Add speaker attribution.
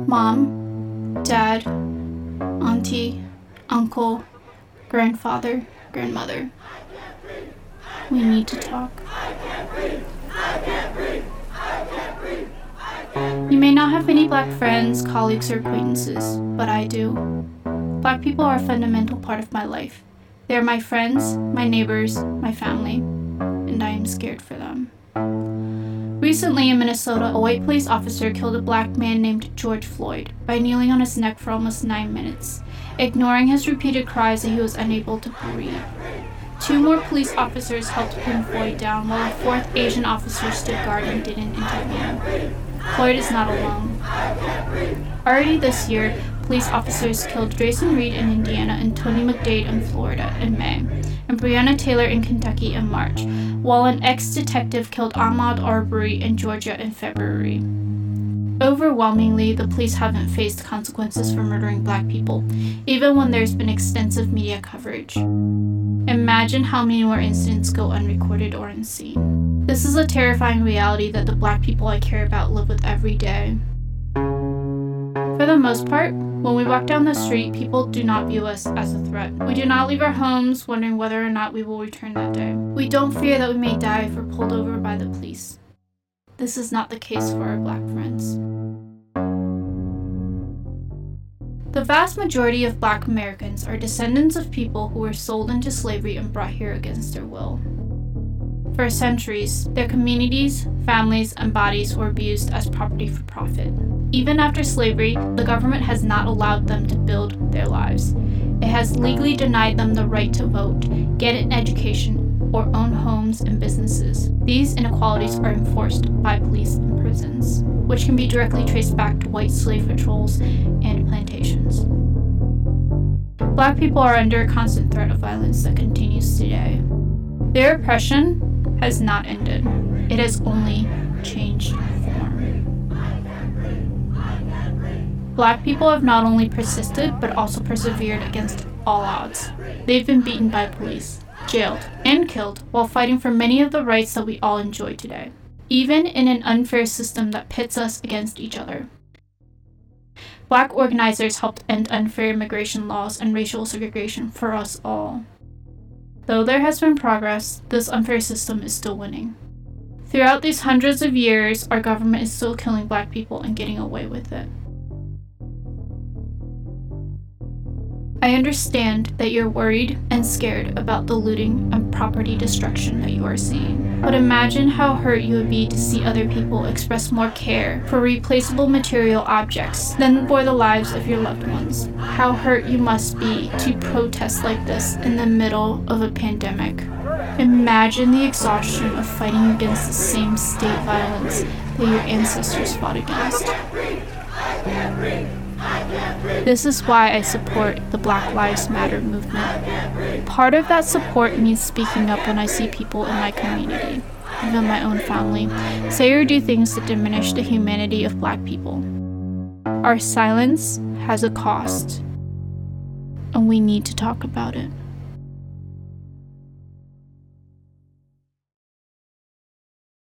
Speaker 1: Mom, Dad, Auntie, Uncle, Grandfather, Grandmother. We need to talk. You may not have many Black friends, colleagues, or acquaintances, but I do. Black people are a fundamental part of my life. They are my friends, my neighbors, my family, and I am scared for them. Recently in Minnesota, a white police officer killed a Black man named George Floyd by kneeling on his neck for almost 9 minutes, ignoring his repeated cries that he was unable to breathe. 2 more police officers helped pin Floyd down, while a 4th Asian officer stood guard and didn't intervene. Floyd is not alone. Already this year, police officers killed Drayson Reed in Indiana and Tony McDade in Florida in May, and Breonna Taylor in Kentucky in March, while an ex-detective killed Ahmaud Arbery in Georgia in February. Overwhelmingly, the police haven't faced consequences for murdering Black people, even when there's been extensive media coverage. Imagine how many more incidents go unrecorded or unseen. This is a terrifying reality that the Black people I care about live with every day. For the most part, when we walk down the street, people do not view us as a threat. We do not leave our homes wondering whether or not we will return that day. We don't fear that we may die if we're pulled over by the police. This is not the case for our Black friends. The vast majority of Black Americans are descendants of people who were sold into slavery and brought here against their will. For centuries, their communities, families, and bodies were abused as property for profit. Even after slavery, the government has not allowed them to build their lives. It has legally denied them the right to vote, get an education, or own homes and businesses. These inequalities are enforced by police and prisons, which can be directly traced back to white slave patrols and plantations. Black people are under a constant threat of violence that continues today. Their oppression has not ended. It has only changed form. Black people have not only persisted, but also persevered against all odds. They've been beaten by police, jailed, and killed while fighting for many of the rights that we all enjoy today, even in an unfair system that pits us against each other. Black organizers helped end unfair immigration laws and racial segregation for us all. Though there has been progress, this unfair system is still winning. Throughout these hundreds of years, our government is still killing Black people and getting away with it. I understand that you're worried and scared about the looting and property destruction that you are seeing. But imagine how hurt you would be to see other people express more care for replaceable material objects than for the lives of your loved ones. How hurt you must be to protest like this in the middle of a pandemic. Imagine the exhaustion of fighting against the same state violence that your ancestors fought against. This is why I support the Black Lives Matter movement. Part of that support means speaking up when I see people in my community, even my own family, say or do things that diminish the humanity of Black people. Our silence has a cost, and we need to talk about it.